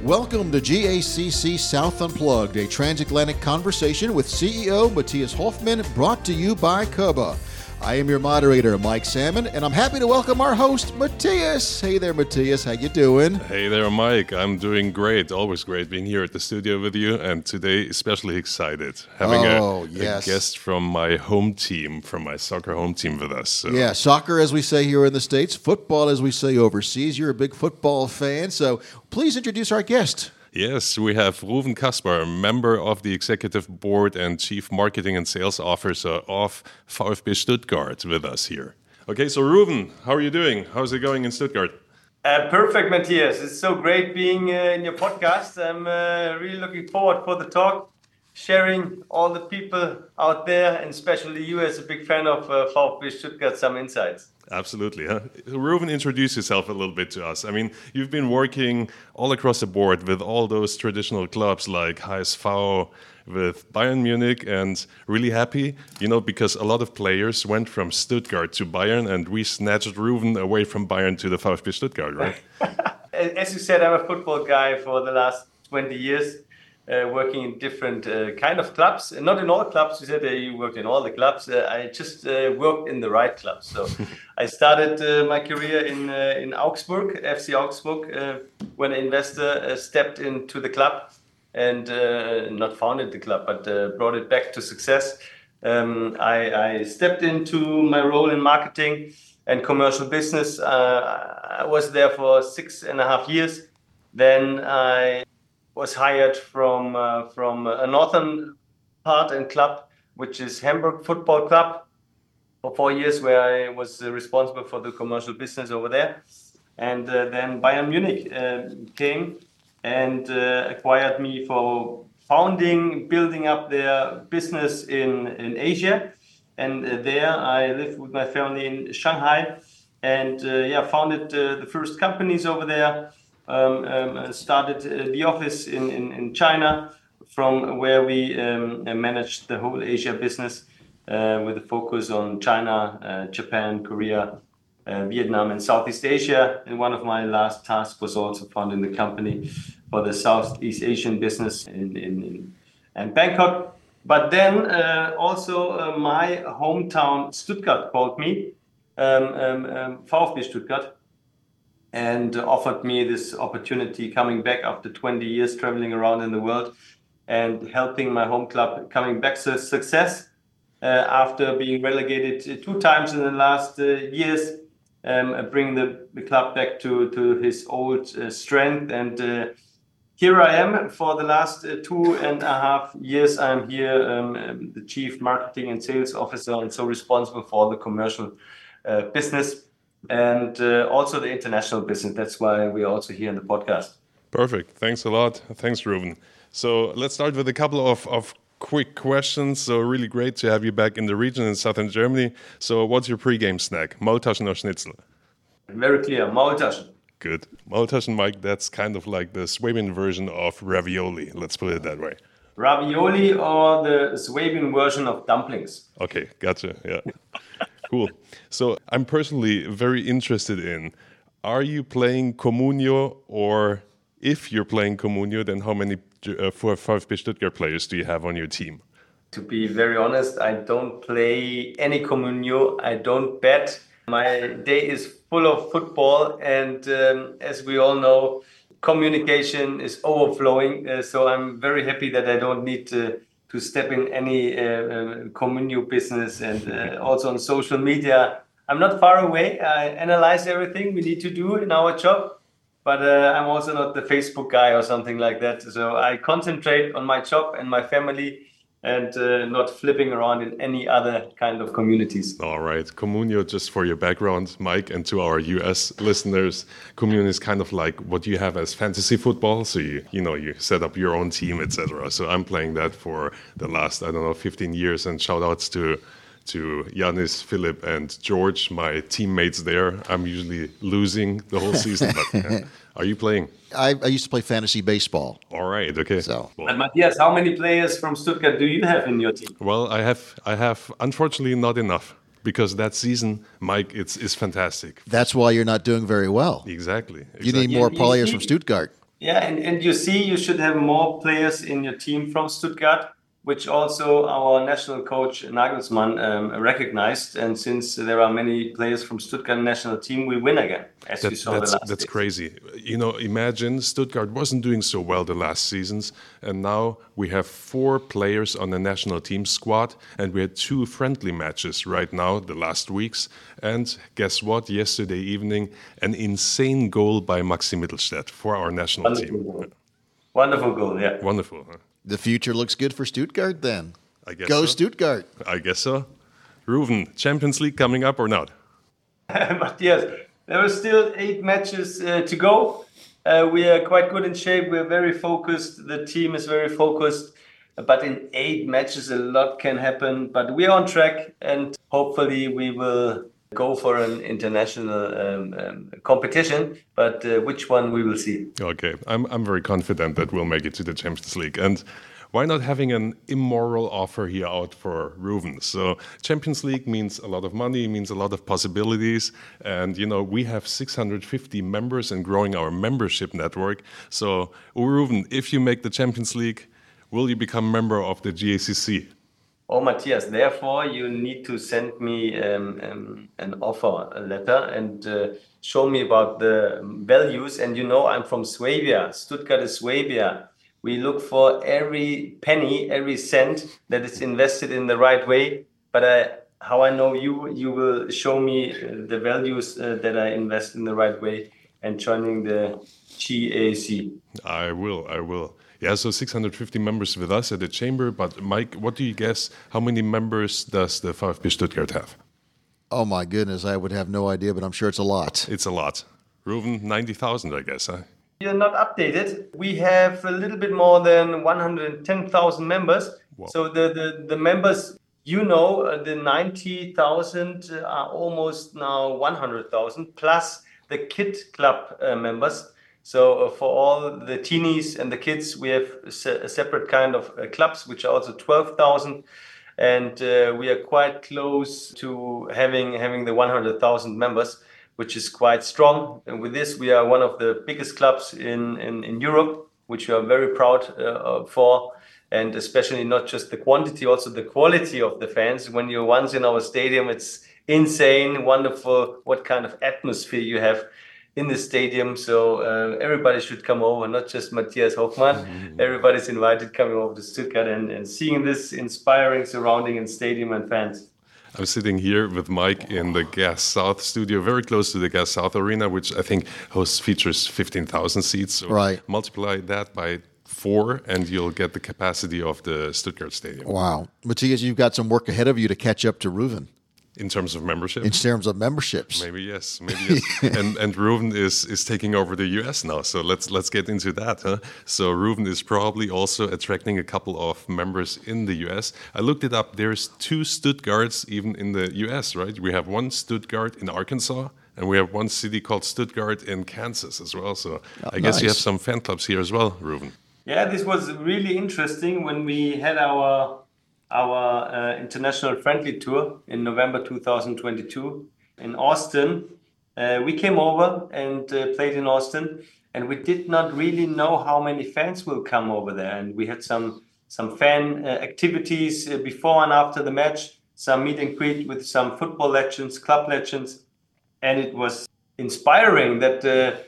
Welcome to GACC South Unplugged, a transatlantic conversation with CEO Matthias Hoffmann, brought to you by Cuba. I am your moderator, Mike Salmon, and I'm happy to welcome our host, Matthias. Hey there, Matthias. How you doing? Hey there, Mike. I'm doing great. Always great being here at the studio with you, and today especially excited having a guest from my home team, from my soccer home team with us. So. Yeah, soccer as we say here in the States, football as we say overseas. You're a big football fan, so please introduce our guest. Yes, we have Rouven Caspar, member of the executive board and chief marketing and sales officer of VfB Stuttgart, with us here. Okay, so Rouven, how are you doing? How's it going in Stuttgart? Perfect, Matthias. It's so great being in your podcast. I'm really looking forward for the talk, sharing all the people out there, and especially you as a big fan of VfB Stuttgart, some insights. Absolutely. Huh? Rouven, introduce yourself a little bit to us. I mean, you've been working all across the board with all those traditional clubs like HSV, with Bayern Munich, and really happy, because a lot of players went from Stuttgart to Bayern, and we snatched Rouven away from Bayern to the VfB Stuttgart, right? As you said, I'm a football guy for the last 20 years. Working in different kind of clubs. Not in all clubs. You said you worked in all the clubs. I just worked in the right clubs. So I started my career in Augsburg, FC Augsburg, when an investor stepped into the club and not founded the club, but brought it back to success. I stepped into my role in marketing and commercial business. I was there for 6.5 years. Then I was hired from a northern part and club, which is Hamburg Football Club, for 4 years, where I was responsible for the commercial business over there. And then Bayern Munich came and acquired me for building up their business in Asia. And there I lived with my family in Shanghai and founded the first companies over there. Started the office in China, from where we managed the whole Asia business with a focus on China, Japan, Korea, Vietnam, and Southeast Asia. And one of my last tasks was also founding the company for the Southeast Asian business in Bangkok. But then also my hometown Stuttgart called me, VfB Stuttgart, and offered me this opportunity coming back after 20 years traveling around in the world and helping my home club coming back to success after being relegated 2 times in the last years, bring the club back to his old strength. And here I am for the last 2.5 years. I'm here, the chief marketing and sales officer, and so responsible for the commercial business. And also the international business. That's why we're also here in the podcast. Perfect. Thanks a lot. Thanks, Rouven. So let's start with a couple of quick questions. So really great to have you back in the region in southern Germany. So what's your pre-game snack? Maultaschen or Schnitzel? Very clear. Maultaschen. Good. Maultaschen, Mike, that's kind of like the Swabian version of ravioli. Let's put it that way. Ravioli or the Swabian version of dumplings. Okay, gotcha. Yeah. Cool. So I'm personally very interested in, are you playing Comunio, or if you're playing Comunio, then how many VfB Stuttgart players do you have on your team? To be very honest, I don't play any Comunio. I don't bet. My day is full of football, and as we all know, communication is overflowing. So I'm very happy that I don't need to step in any Comunio business, and also on social media. I'm not far away. I analyze everything we need to do in our job, but I'm also not the Facebook guy or something like that. So I concentrate on my job and my family, and not flipping around in any other kind of communities. All right. Comunio, just for your background, Mike, and to our US listeners, Comunio is kind of like what you have as fantasy football. So you set up your own team, etc. So I'm playing that for the last, 15 years. And shout outs to Yanis, Philip, and George, my teammates there. I'm usually losing the whole season, but are you playing? I used to play fantasy baseball. All right, okay. So, and Matthias, how many players from Stuttgart do you have in your team? Well, I have unfortunately not enough, because that season, Mike, it's fantastic. That's why you're not doing very well. Exactly. You need more players from Stuttgart. Yeah, and you see, you should have more players in your team from Stuttgart, which also our national coach Nagelsmann recognized. And since there are many players from Stuttgart national team, we win again, as we saw the last That's days. crazy. You know, imagine Stuttgart wasn't doing so well the last seasons, and now we have 4 players on the national team squad, and we had 2 friendly matches right now the last weeks. And guess what? Yesterday evening, an insane goal by Maxi Mittelstädt for our national Wonderful team. goal. Wonderful goal, yeah. Wonderful, huh? The future looks good for Stuttgart then. I guess Go so. Stuttgart. I guess so. Ruven, Champions League coming up or not? But yes, there are still 8 matches to go. We are quite good in shape. We're very focused. The team is very focused. But in 8 matches, a lot can happen. But we are on track, and hopefully we will go for an international competition. But which one we will see. Okay, I'm very confident that we'll make it to the Champions League. And why not having an immoral offer here out for Ruven? So Champions League means a lot of money, means a lot of possibilities. And, you know, we have 650 members and growing our membership network. So, Ruven, if you make the Champions League, will you become member of the GACC? Oh, Matthias, therefore you need to send me an offer letter and show me about the values. And you know, I'm from Swabia. Stuttgart is Swabia. We look for every penny, every cent that is invested in the right way. But how I know you will show me the values that I invest in the right way and joining the GAC. I will. Yeah, so 650 members with us at the chamber. But Mike, what do you guess? How many members does the VfB Stuttgart have? Oh my goodness, I would have no idea, but I'm sure it's a lot. It's a lot. Ruven, 90,000, I guess, huh? You're not updated. We have a little bit more than 110,000 members. Wow. So the members, you know, the 90,000 are almost now 100,000 plus the Kid Club members. So for all the teenies and the kids, we have a separate kind of clubs, which are also 12,000. And we are quite close to having the 100,000 members, which is quite strong. And with this, we are one of the biggest clubs in Europe, which we are very proud for. And especially not just the quantity, also the quality of the fans. When you're once in our stadium, it's insane, wonderful, what kind of atmosphere you have in the stadium. So everybody should come over, not just Matthias Hoffmann. Mm-hmm. Everybody's invited coming over to Stuttgart and seeing this inspiring surrounding and stadium and fans. I'm sitting here with Mike in the Gas South studio, very close to the Gas South Arena, which I think features 15,000 seats. So right. Multiply that by 4 and you'll get the capacity of the Stuttgart Stadium. Wow. Matthias, you've got some work ahead of you to catch up to Ruven. In terms of membership? In terms of memberships. Maybe yes. and Ruven is taking over the US now, so let's get into that. Huh? So Ruven is probably also attracting a couple of members in the US. I looked it up. There's 2 Stuttgarts even in the US, right? We have one Stuttgart in Arkansas, and we have one city called Stuttgart in Kansas as well. So I guess you have some fan clubs here as well, Ruven. Yeah, this was really interesting when we had our international friendly tour in November 2022 in Austin. We came over and played in Austin, and we did not really know how many fans will come over there. And we had some fan activities before and after the match, some meet and greet with some football legends, club legends, and it was inspiring that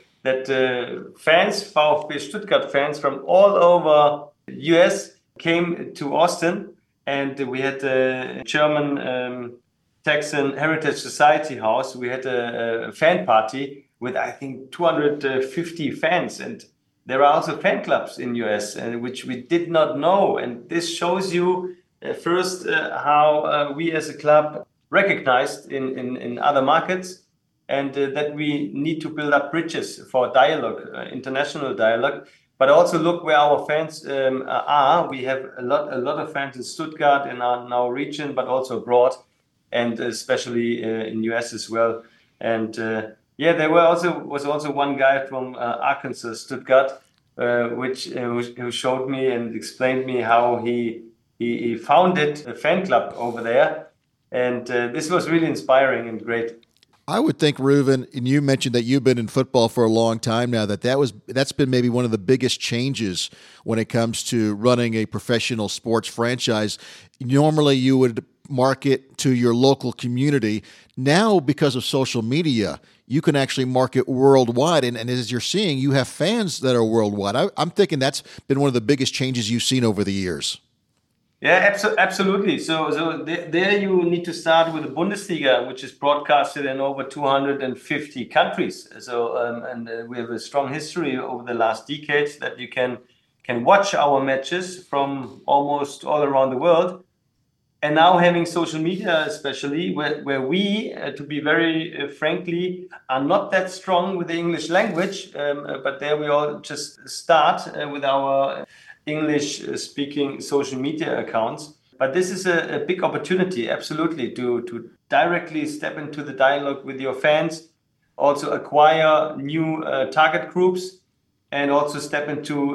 fans, VfB Stuttgart fans from all over US came to Austin. And we had the German Texan Heritage Society House. We had a fan party with, I think, 250 fans. And there are also fan clubs in US, which we did not know. And this shows you first how we as a club recognized in other markets, and that we need to build up bridges for dialogue, international dialogue. But also look where our fans are. We have a lot of fans in Stuttgart in our region, but also abroad, and especially in US as well. And there was also one guy from Arkansas, Stuttgart, who showed me and explained me how he founded a fan club over there. And this was really inspiring and great. I would think, Reuven, and you mentioned that you've been in football for a long time now, that's been maybe one of the biggest changes when it comes to running a professional sports franchise. Normally, you would market to your local community. Now, because of social media, you can actually market worldwide. And as you're seeing, you have fans that are worldwide. I'm thinking that's been one of the biggest changes you've seen over the years. Yeah, absolutely. So there you need to start with the Bundesliga, which is broadcasted in over 250 countries. So we have a strong history over the last decades that you can watch our matches from almost all around the world. And now having social media, especially where we, to be very frankly, are not that strong with the English language, but there we all just start with our English-speaking social media accounts. But this is a big opportunity, absolutely, to directly step into the dialogue with your fans, also acquire new target groups, and also step into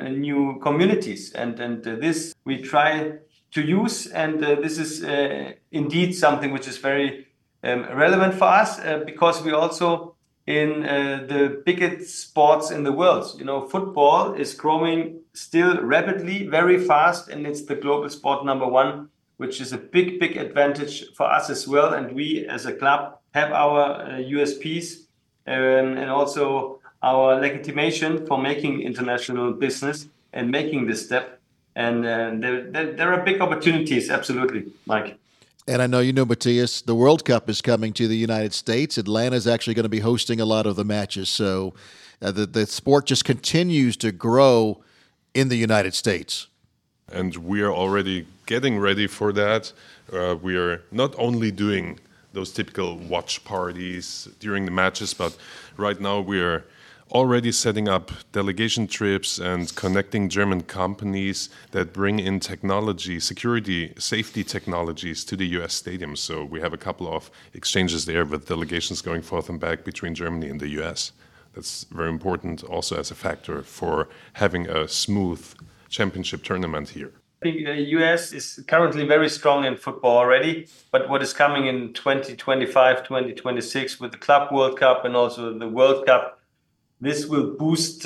new communities. And this we try to use, and this is indeed something which is very relevant for us because we also in the biggest sports in the world. You know, football is growing still rapidly, very fast, and it's the global sport number one, which is a big advantage for us as well. And we as a club have our USPs and also our legitimation for making international business and making this step. And there are big opportunities, absolutely, Mike. And I know you know, Matthias, the World Cup is coming to the United States. Atlanta is actually going to be hosting a lot of the matches. So the sport just continues to grow in the United States. And we are already getting ready for that. We are not only doing those typical watch parties during the matches, but right now we are already setting up delegation trips and connecting German companies that bring in technology, security, safety technologies to the US stadiums. So we have a couple of exchanges there with delegations going forth and back between Germany and the US. That's very important also as a factor for having a smooth championship tournament here. I think the US is currently very strong in football already, but what is coming in 2025, 2026 with the Club World Cup and also the World Cup, this will boost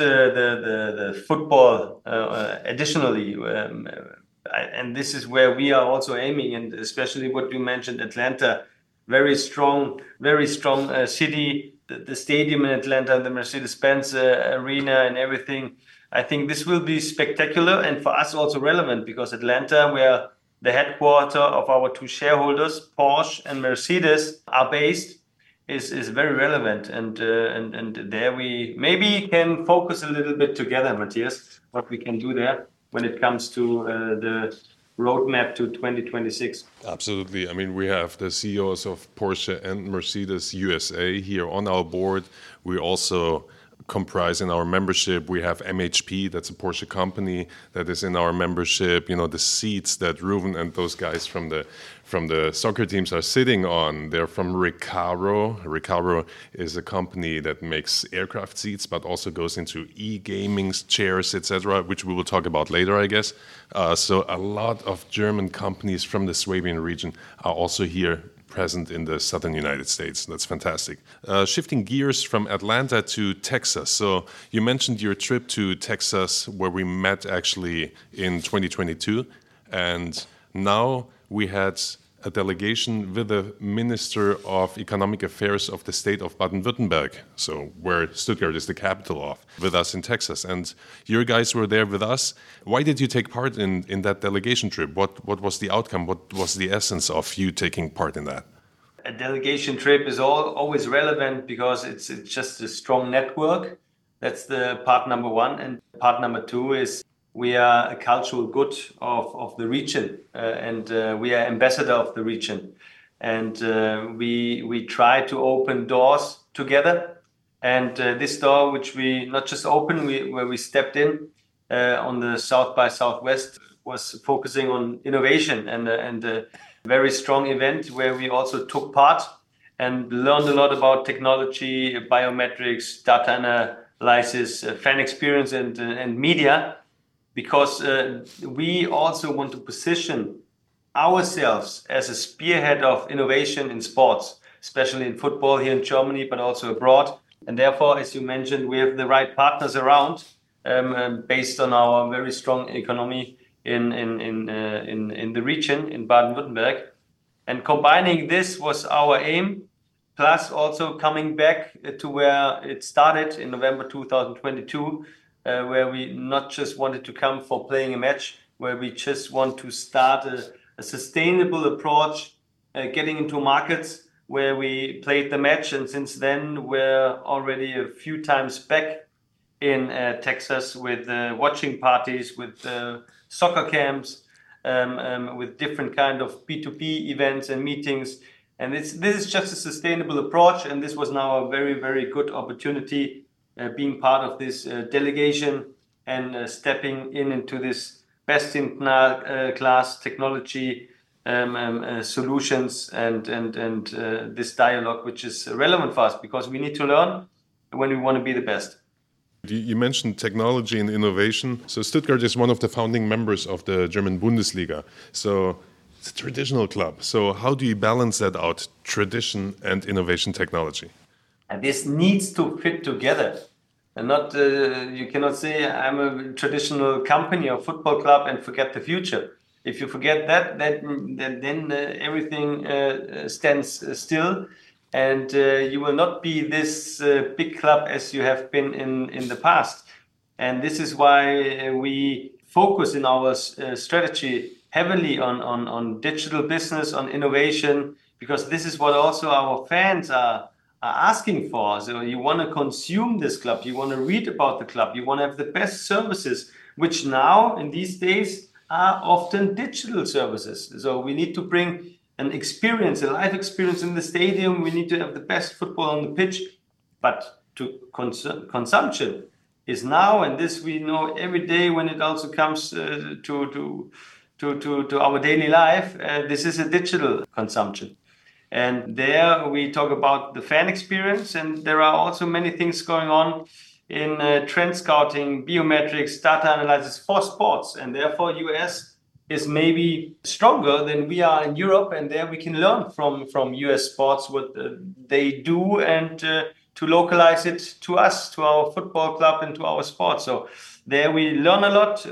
the football additionally. And this is where we are also aiming, and especially what you mentioned, Atlanta, very strong city. The stadium in Atlanta, the Mercedes-Benz arena and everything. I think this will be spectacular and for us also relevant because Atlanta, where the headquarters of our two shareholders, Porsche and Mercedes, are based, is very relevant. And there we maybe can focus a little bit together, Matthias, what we can do there when it comes to the roadmap to 2026. Absolutely. I mean, we have the CEOs of Porsche and Mercedes USA here on our board. We also comprise in our membership. We have MHP, that's a Porsche company that is in our membership. You know, the seats that Reuven and those guys from the soccer teams are sitting on, they're from Recaro. Recaro is a company that makes aircraft seats, but also goes into e-gaming chairs, etc., which we will talk about later, I guess. So a lot of German companies from the Swabian region are also here present in the southern United States. That's fantastic. Shifting gears from Atlanta to Texas. So you mentioned your trip to Texas where we met actually in 2022. And now we had a delegation with the Minister of Economic Affairs of the state of Baden-Württemberg, so where Stuttgart is the capital of, with us in Texas. And your guys were there with us. Why did you take part in that delegation trip? What was the outcome? What was the essence of you taking part in that? A delegation trip is always relevant because it's just a strong network. That's the part number one. And part number two is we are a cultural good of the region, and we are ambassador of the region. And we try to open doors together. And this door, which we not just opened, where we stepped in on the South by Southwest, was focusing on innovation and a very strong event where we also took part and learned a lot about technology, biometrics, data analysis, fan experience, and media. Because we also want to position ourselves as a spearhead of innovation in sports. especially in football here in Germany, but also abroad. And therefore, as you mentioned, we have the right partners around, based on our very strong economy in the region, in Baden-Württemberg. And combining this was our aim, plus also coming back to where it started in November 2022, where we not just wanted to come for playing a match, where we just want to start a sustainable approach, getting into markets where we played the match. And since then, we're already a few times back in Texas with watching parties, with soccer camps, with different kind of B2B events and meetings. And this is just a sustainable approach. And this was now a very, very good opportunity, being part of this delegation and stepping into this best-in-class technology solutions and this dialogue, which is relevant for us because we need to learn when we want to be the best. You mentioned technology and innovation. So Stuttgart is one of the founding members of the German Bundesliga. So it's a traditional club. So how do you balance that out, tradition and innovation technology? And this needs to fit together. And not you cannot say I'm a traditional company or football club and forget the future. If you forget that, then everything stands still. And you will not be this big club as you have been in the past. And this is why we focus in our strategy heavily on digital business, on innovation, because this is what also our fans are asking for. So you want to consume this club, you want to read about the club, you want to have the best services, which now in these days are often digital services. So we need to bring an experience, a live experience in the stadium. We need to have the best football on the pitch, but to consumption is now, and this we know every day when it also comes to our daily life. This is a digital consumption, and there we talk about the fan experience, and there are also many things going on in trend scouting, biometrics, data analysis for sports, and therefore US is maybe stronger than we are in Europe, and there we can learn from US sports what they do and to localize it to us, to our football club and to our sport. So there we learn a lot,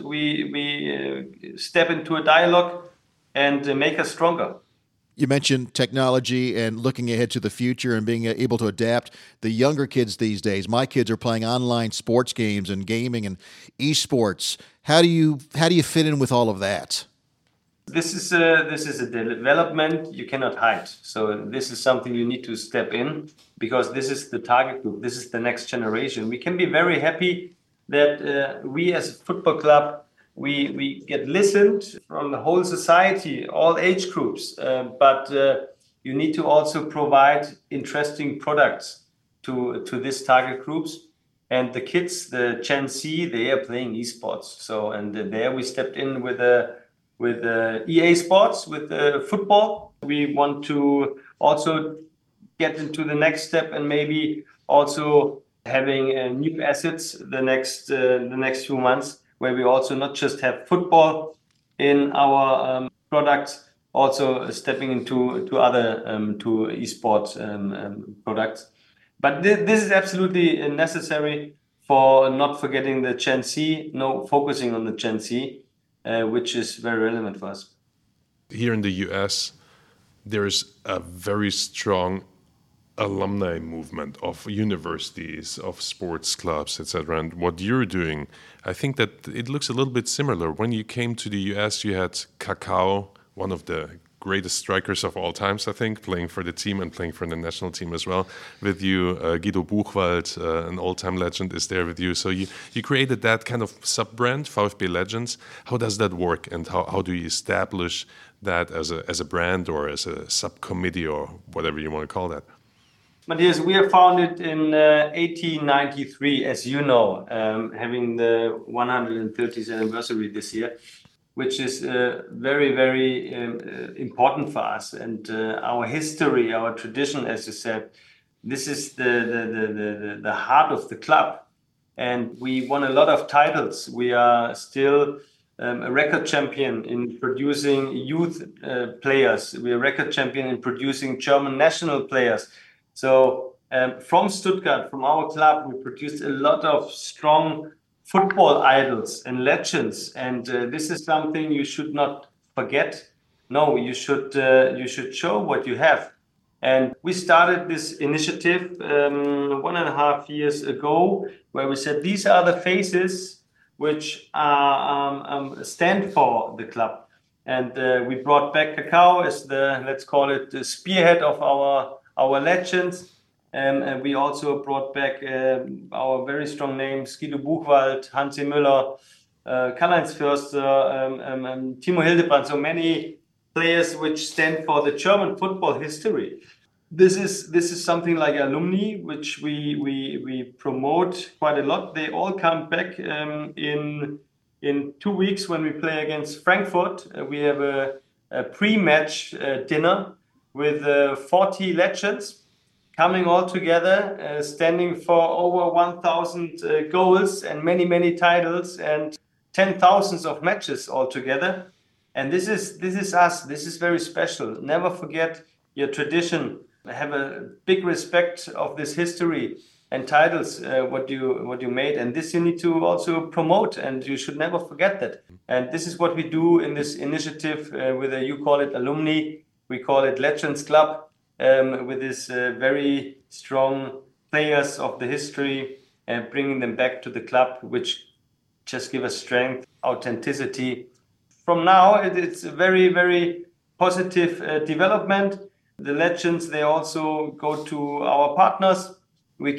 we step into a dialogue and make us stronger. You mentioned technology and looking ahead to the future and being able to adapt. The younger kids these days, my kids are playing online sports games and gaming and esports. How do you fit in with all of that? This is a development you cannot hide. So this is something you need to step in because this is the target group. This is the next generation. We can be very happy that we as a football club, we get listened from the whole society, all age groups, but you need to also provide interesting products to this target groups. And the kids, the Gen Z, they are playing esports. So, and there we stepped in with EA Sports, with football. We want to also get into the next step and maybe also having new assets the next few months, where we also not just have football in our products, also stepping into other to esports products. But this is absolutely necessary for not forgetting the Gen Z, focusing on the Gen Z, which is very relevant for us. Here in the US, there's a very strong alumni movement of universities, of sports clubs, etc. And what you're doing, I think that it looks a little bit similar. When you came to the US, you had Kaká, one of the greatest strikers of all times, I think, playing for the team and playing for the national team as well. With you, Guido Buchwald, an all-time legend, is there with you. So you created that kind of sub-brand, VfB Legends. How does that work, and how do you establish that as a brand or as a subcommittee or whatever you want to call that? Matthias, we are founded in 1893, as you know, having the 130th anniversary this year, which is very, very important for us. And our history, our tradition, as you said, this is the heart of the club. And we won a lot of titles. We are still a record champion in producing youth players. We're a record champion in producing German national players. So from Stuttgart, from our club, we produced a lot of strong football idols and legends. And this is something you should not forget. No, you should show what you have. And we started this initiative 1.5 years ago, where we said these are the faces which stand for the club. And we brought back Kakao as the, let's call it, the spearhead of our legends. And we also brought back our very strong names, Guido Buchwald, Hansi Müller, Karl-Heinz Förster, Timo Hildebrand, so many players which stand for the German football history. This is something like alumni, which we promote quite a lot. They all come back in 2 weeks when we play against Frankfurt. We have a pre-match dinner with 40 legends coming all together, standing for over 1,000 goals and many titles and 10,000s of matches altogether. And this is us. This is very special. Never forget your tradition. Have a big respect of this history and titles, what you made, and this you need to also promote, and you should never forget that. And this is what we do in this initiative. You call it alumni, we call it Legends Club, with this very strong players of the history and bringing them back to the club, which just give us strength, authenticity. From now, it's a very positive development. The legends, they also go to our partners. We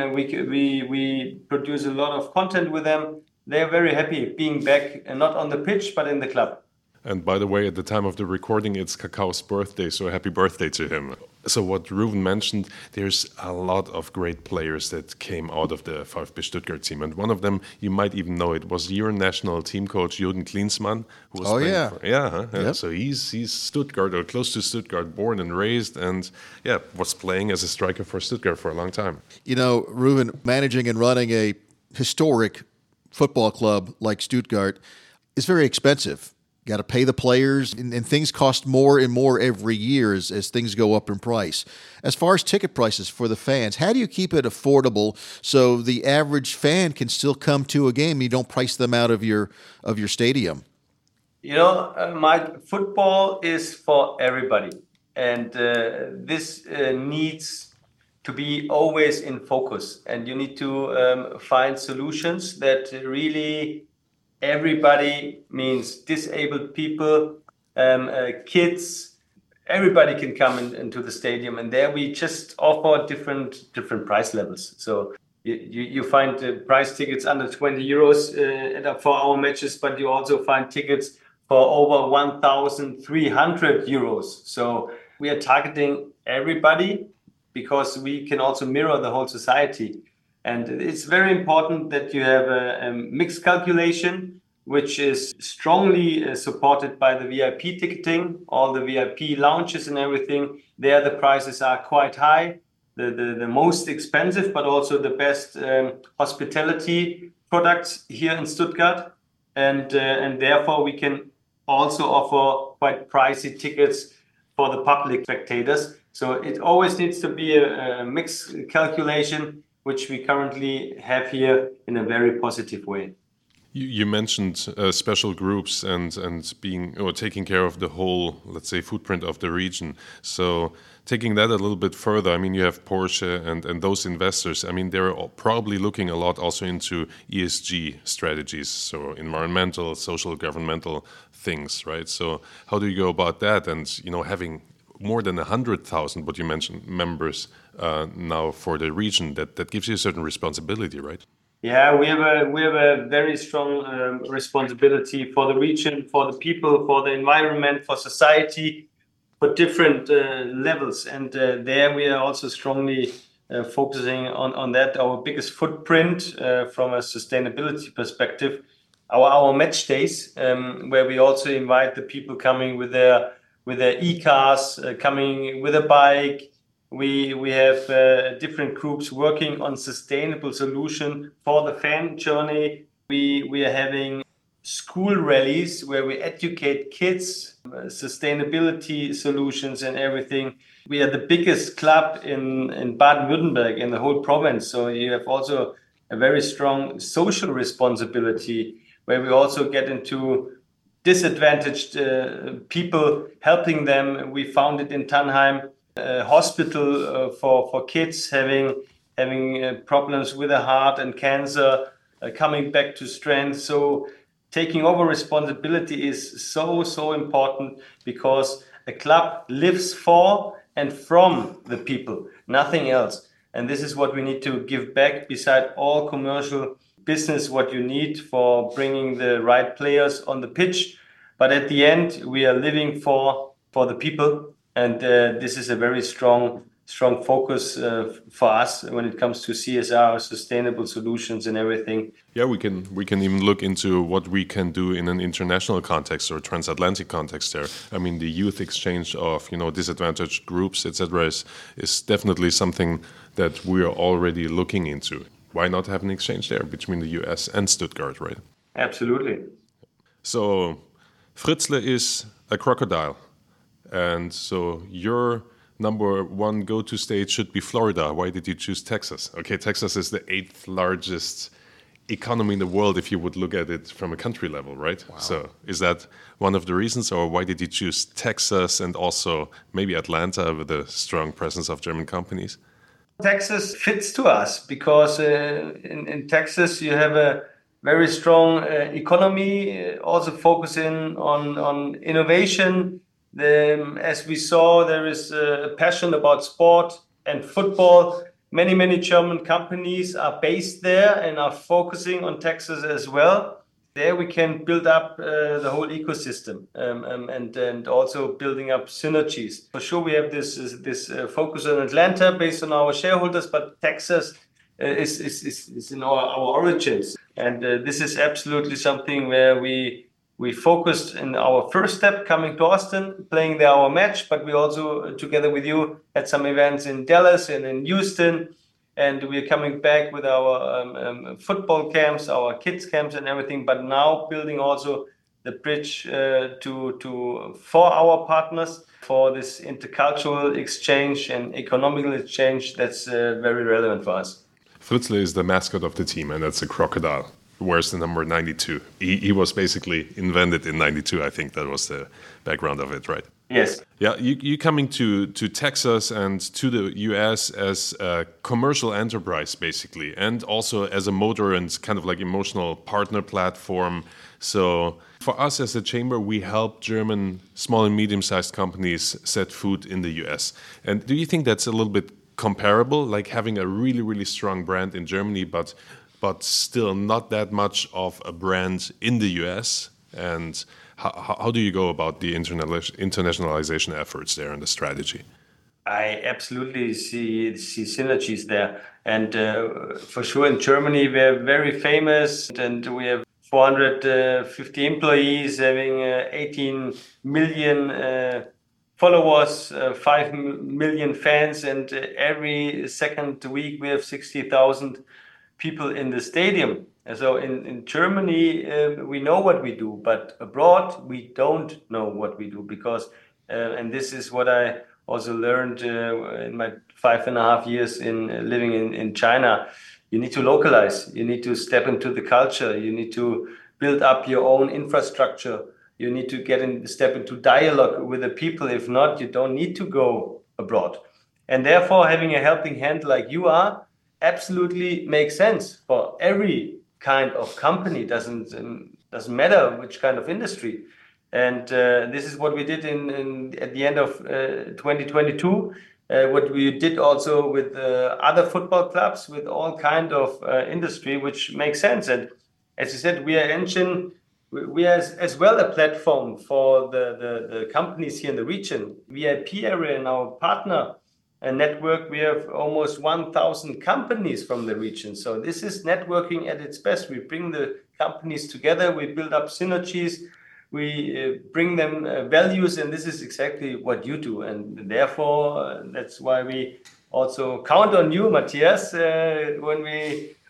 produce a lot of content with them. They're very happy being back, and not on the pitch, but in the club. And by the way, at the time of the recording, it's Kakao's birthday, so happy birthday to him. So what Reuven mentioned, there's a lot of great players that came out of the VfB Stuttgart team. And one of them, you might even know it, was your national team coach, Jürgen Klinsmann. Who was Yep. So he's Stuttgart, or close to Stuttgart, born and raised, and was playing as a striker for Stuttgart for a long time. You know, Reuven, managing and running a historic football club like Stuttgart is very expensive. Got to pay the players, and things cost more and more every year as things go up in price. As far as ticket prices for the fans, how do you keep it affordable so the average fan can still come to a game? You don't price them out of your stadium. You know, football is for everybody, and this needs to be always in focus. And you need to find solutions that really. Everybody means disabled people, kids, everybody can come into the stadium, and there we just offer different price levels. So you find price tickets under 20 euros for our matches, but you also find tickets for over 1,300 euros. So we are targeting everybody because we can also mirror the whole society. And it's very important that you have a mixed calculation, which is strongly supported by the VIP ticketing, all the VIP lounges and everything. There the prices are quite high, the most expensive, but also the best hospitality products here in Stuttgart. And therefore we can also offer quite pricey tickets for the public spectators. So it always needs to be a mixed calculation, which we currently have here in a very positive way. You mentioned special groups and taking care of the whole, let's say, footprint of the region. So taking that a little bit further, I mean, you have Porsche and those investors. I mean, they're probably looking a lot also into ESG strategies, so environmental, social, governmental things, right? So how do you go about that? And having more than 100,000, what you mentioned, members now for the region, that gives you a certain responsibility, right? Yeah, we have a very strong responsibility for the region, for the people, for the environment, for society, for different levels. And there we are also strongly focusing on that. Our biggest footprint from a sustainability perspective, our match days, where we also invite the people coming with their e-cars, coming with a bike. We have different groups working on sustainable solution for the fan journey. We are having school rallies where we educate kids, sustainability solutions and everything. We are the biggest club in Baden-Württemberg, in the whole province. So you have also a very strong social responsibility where we also get into disadvantaged people, helping them. We founded in Tannheim a hospital for kids having problems with the heart and cancer, coming back to strength. So taking over responsibility is so important, because a club lives for and from the people, nothing else. And this is what we need to give back, beside all commercial business, what you need for bringing the right players on the pitch. But at the end, we are living for the people. And this is a very strong focus for us when it comes to CSR, sustainable solutions and everything. Yeah, we can even look into what we can do in an international context or transatlantic context there. I mean, the youth exchange of, disadvantaged groups, etc., is definitely something that we are already looking into. Why not have an exchange there between the US and Stuttgart, right? Absolutely. So Fritzle is a crocodile. And so your number one go-to state should be Florida. Why did you choose Texas? Okay, Texas is the 8th largest economy in the world if you would look at it from a country level, right? Wow. So is that one of the reasons, or why did you choose Texas and also maybe Atlanta with a strong presence of German companies? Texas fits to us because in Texas you have a very strong economy, also focusing on innovation. As we saw, there is a passion about sport and football. Many German companies are based there and are focusing on Texas as well. There we can build up the whole ecosystem and also building up synergies. For sure, we have this focus on Atlanta based on our shareholders, but Texas is in our origins. And this is absolutely something where we focused in our first step coming to Austin, playing there our match, but we also, together with you, had some events in Dallas and in Houston. And we're coming back with our football camps, our kids camps and everything, but now building also the bridge for our partners, for this intercultural exchange and economical exchange that's very relevant for us. Fritzle is the mascot of the team, and that's a crocodile. Wears the number 92. He was basically invented in 92. I think that was the background of it, right? Yes. Yeah, you coming to Texas and to the US as a commercial enterprise, basically, and also as a motor and kind of like emotional partner platform. So for us as a chamber, we help German small and medium-sized companies set foot in the US. And do you think that's a little bit comparable, like having a really strong brand in Germany, but still not that much of a brand in the US? And how do you go about the internationalization efforts there and the strategy? I absolutely see synergies there. And for sure in Germany, we're very famous and we have 450 employees having 18 million followers, 5 million fans, and every second week we have 60,000 people in the stadium. And so in Germany, we know what we do, but abroad, we don't know what we do because, and this is what I also learned in my 5.5 years in living in China. You need to localize, you need to step into the culture, you need to build up your own infrastructure, you need to step into dialogue with the people. If not, you don't need to go abroad. And therefore, having a helping hand like you are absolutely makes sense for every kind of company. Doesn't matter which kind of industry. And this is what we did at the end of 2022. What we did also with other football clubs, with all kind of industry, which makes sense. And as you said, we are engine. We are as well a platform for the companies here in the region. VIP area in our partner network, we have almost 1,000 companies from the region. So this is networking at its best. We bring the companies together, we build up synergies, we bring them values, and this is exactly what you do. And therefore, that's why we also count on you, Matthias, when we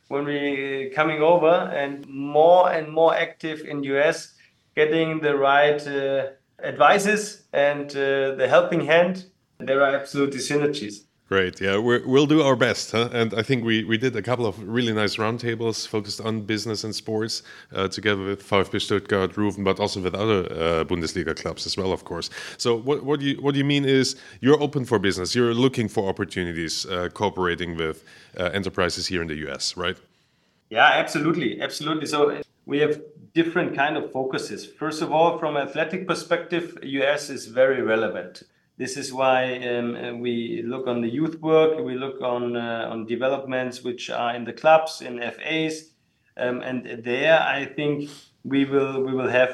when we coming over and more active in US, getting the right advices and the helping hand. There are absolutely synergies. Great. Yeah, we'll do our best. And I think we did a couple of really nice roundtables focused on business and sports together with VfB Stuttgart, Reuven, but also with other Bundesliga clubs as well, of course. So what you mean is you're open for business. You're looking for opportunities cooperating with enterprises here in the US, right? Yeah, absolutely. Absolutely. So we have different kind of focuses. First of all, from an athletic perspective, US is very relevant. This is why we look on the youth work, we look on developments which are in the clubs, in FAs, and there I think we will have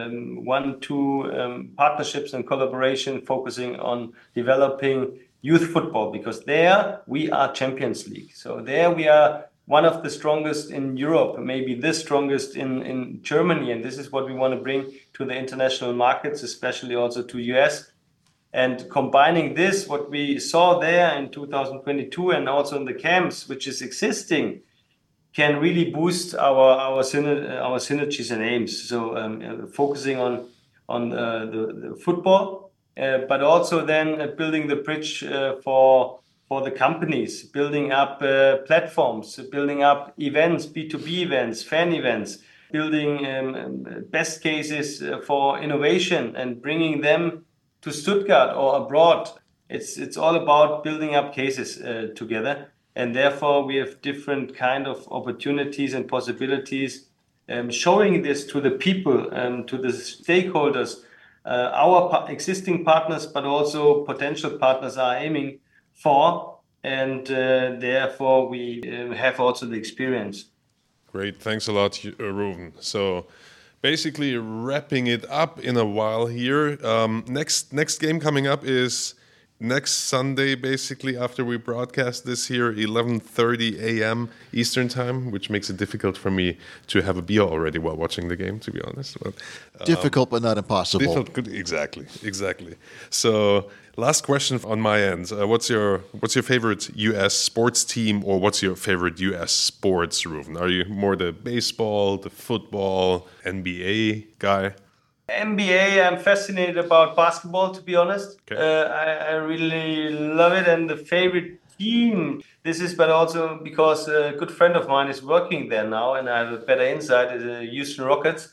1-2 partnerships and collaboration focusing on developing youth football, because there we are Champions League. So there we are one of the strongest in Europe, maybe the strongest in Germany, and this is what we want to bring to the international markets, especially also to US. And combining this, what we saw there in 2022 and also in the camps, which is existing, can really boost our synergies and aims. So focusing on the football, but also then building the bridge for the companies, building up platforms, building up events, B2B events, fan events, building best cases for innovation and bringing them to Stuttgart or abroad. It's all about building up cases together, and therefore we have different kind of opportunities and possibilities, showing this to the people, to the stakeholders, our existing partners, but also potential partners are aiming for, and therefore we have also the experience. Great, thanks a lot, Reuven. So basically wrapping it up in a while here. Next game coming up is next Sunday, basically after we broadcast this here, 11:30 a.m. Eastern time, which makes it difficult for me to have a beer already while watching the game, to be honest. But, difficult, but not impossible. Difficult, exactly. So, last question on my end: what's your favorite U.S. sports team, or what's your favorite U.S. sports, Reuven? Are you more the baseball, the football, NBA guy? NBA, I'm fascinated about basketball, to be honest. Okay. I really love it. And the favorite team, this is but also because a good friend of mine is working there now, and I have a better insight, is the Houston Rockets.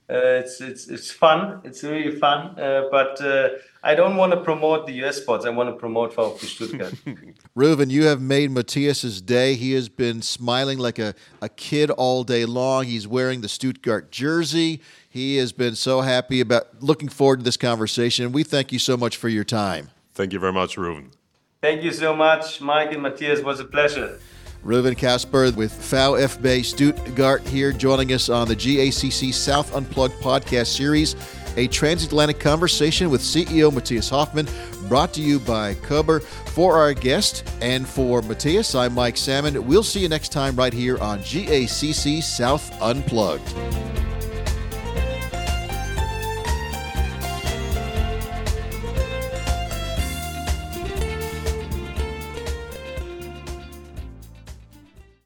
It's fun. It's really fun. But I don't want to promote the US sports. I want to promote VfB Stuttgart. Reuven, you have made Matthias's day. He has been smiling like a kid all day long. He's wearing the Stuttgart jersey. He has been so happy looking forward to this conversation. We thank you so much for your time. Thank you very much, Reuven. Thank you so much, Mike and Matthias. It was a pleasure. Reuven Kasper with VfB Stuttgart here, joining us on the GACC South Unplugged podcast series, a transatlantic conversation with CEO Matthias Hoffmann, brought to you by Kober. For our guest and for Matthias, I'm Mike Salmon. We'll see you next time right here on GACC South Unplugged.